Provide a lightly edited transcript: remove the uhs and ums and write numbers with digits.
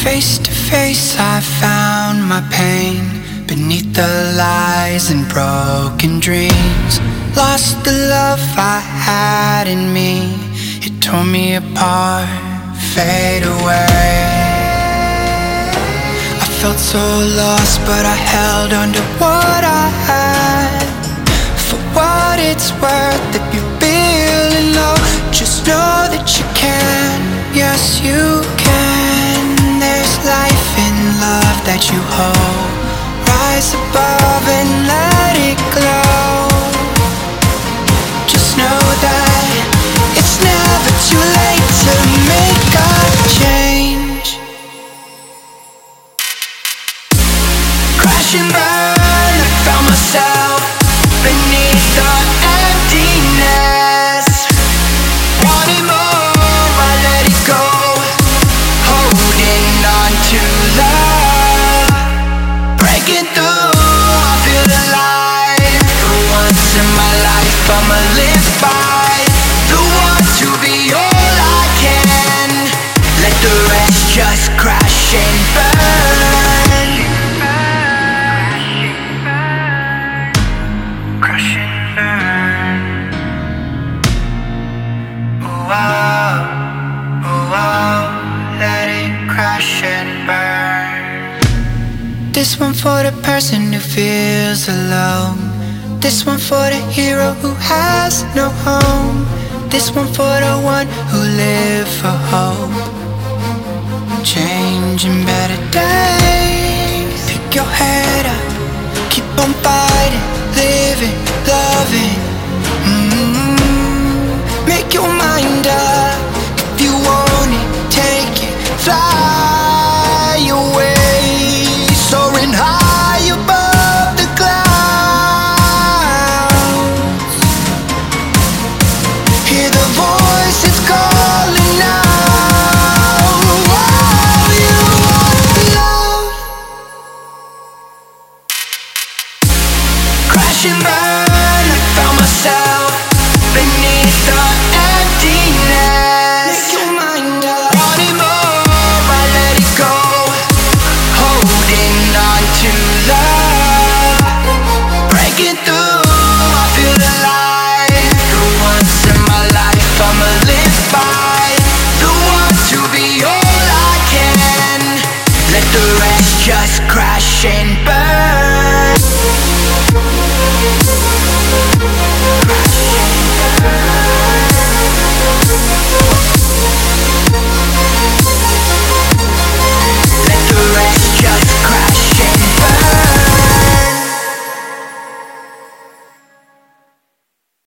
Face to face I found my pain beneath the lies and broken dreams. Lost the love I had in me, it tore me apart, fade away. I felt so lost but I held on to what I had. For what it's worth, if you're feeling low, just know that you can, yes you can. There's life in love that you hold. Rise above and let it glow. Just know that it's never too late to make a change. Crash and burn, I found myself beneath the emptiness. Wanting more, I let it go. Holding on to love, breaking through, I feel alive. For once in my life I'ma live by the want to be all I can. Let the rest just crash and burn. Crash and burn. Oh, oh, oh, oh, let it crash and burn. This one for the person who feels alone. This one for the hero who has no home. This one for the one who live for hope. Changing better days. Pick your head up, keep on fighting, living, loving. Make your mind up. If you want it, take it, fly.